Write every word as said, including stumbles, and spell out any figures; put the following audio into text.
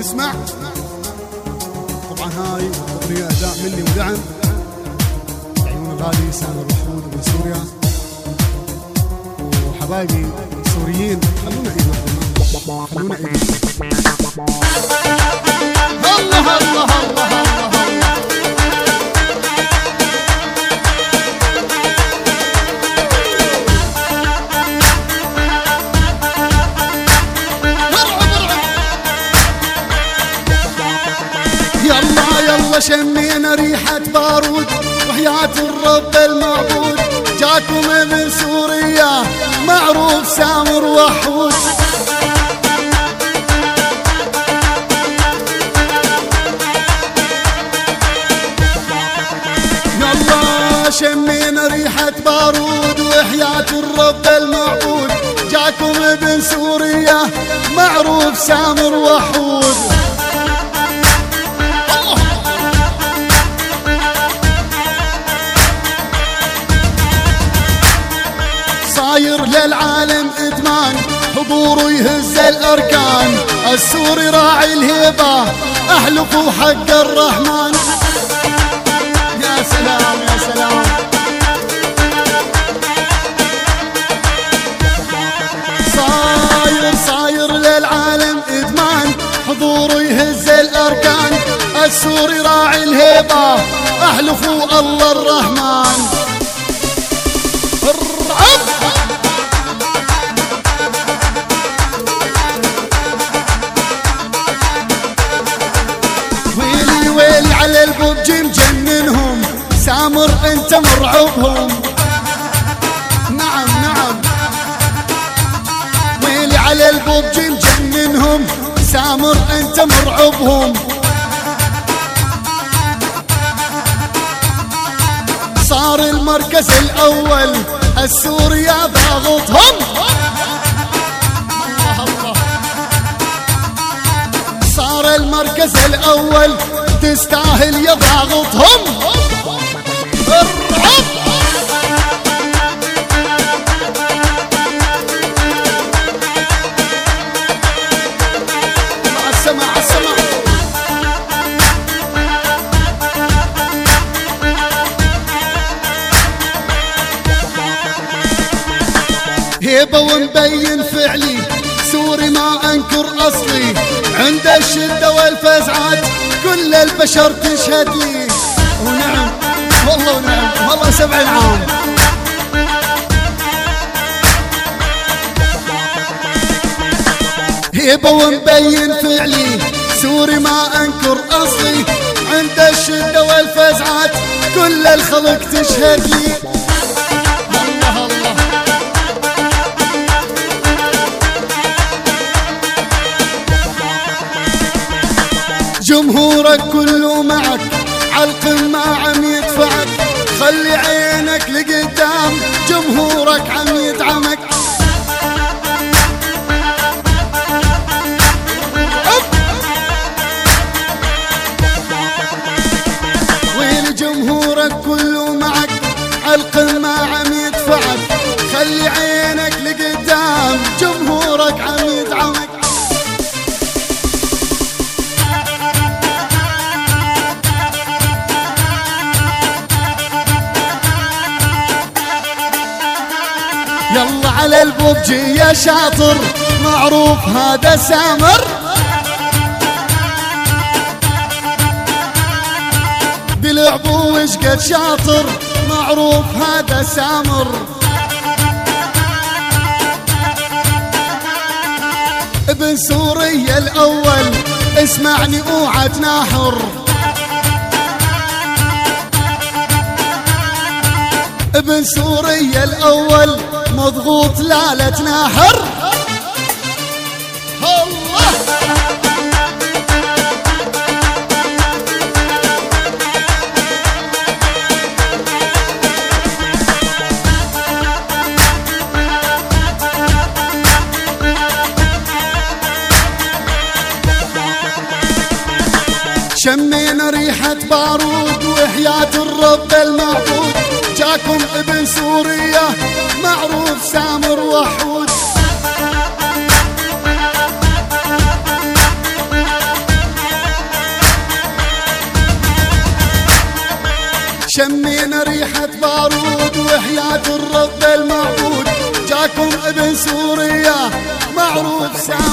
اسمع. طبعا هاي اغنية اداء مني ودعم عيون الغالي سامر وحود من سوريا وحبايبي السوريين. خلونا عيد خلونا عيد. الله الله الله شمينا ريحة بارود وحياة الرب المعبود جاكم من سوريا معروف سامر وحود. يلا شمينا ريحة بارود وحياة الرب المعبود جاكم من سوريا معروف سامر وحود. صاير للعالم ادمان حضوره يهز الاركان السوري راعي الهيبه احلفوا حق الرحمن. يا سلام يا سلام. صاير صاير للعالم ادمان حضوره يهز الاركان السوري راعي الهيبه احلفوا الله الرحمن. على البوبجي مجننهم سامر انت مرعوبهم. نعم نعم. ويلي على البوبجي مجننهم سامر انت مرعوبهم. صار المركز الاول السوريا ضاغطهم. الله الله. صار المركز الاول تستاهل يا ضاغطهم. الرعب. مع السمع السمع. هيبة ومبين فعلي سوري ما انكر اصلي عند الشدة والفزعات كل البشر تشهد لي. ونعم والله ونعم والله سبع العام. هيبة ومبين فعلي سوري ما انكر اصلي عند الشدة والفزعات كل الخلق تشهد لي. الله الله. جمهورك كله معك عالقمة عم يدفعك خلي عينك لقدام جمهورك عم يدعمك. وين جمهورك كله معك عالقمة عم يدفعك خلي عينك لقدام جمهورك عم يدعمك. يلا على البوبجي يا شاطر معروف هذا سامر. بلعبه وشقد شاطر معروف هذا سامر. ابن سوريا الاول اسمعني اوعى تناحر. ابن سوريا الاول مضغوط لا لا تناحر. الله. شمينا ريحة بارود وحياة الرب المعبود جاكم ابن سوريا معروف سامر وحود. شمينا ريحة بارود وحياة الرب المعبود جاكم ابن سوريا معروف سعد